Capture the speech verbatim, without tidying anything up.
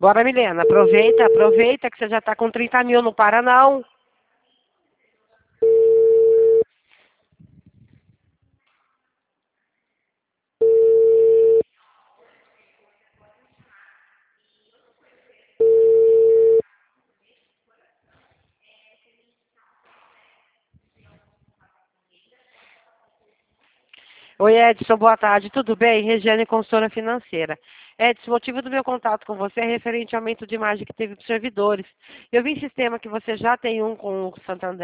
Bora, Milena, aproveita, aproveita que você já tá com trinta mil, não para não. Oi, Edson, boa tarde, tudo bem? Regiane, consultora financeira. Edson, o motivo do meu contato com você é referente ao aumento de margem que teve para os servidores. Eu vi em sistema que você já tem um com o Santander.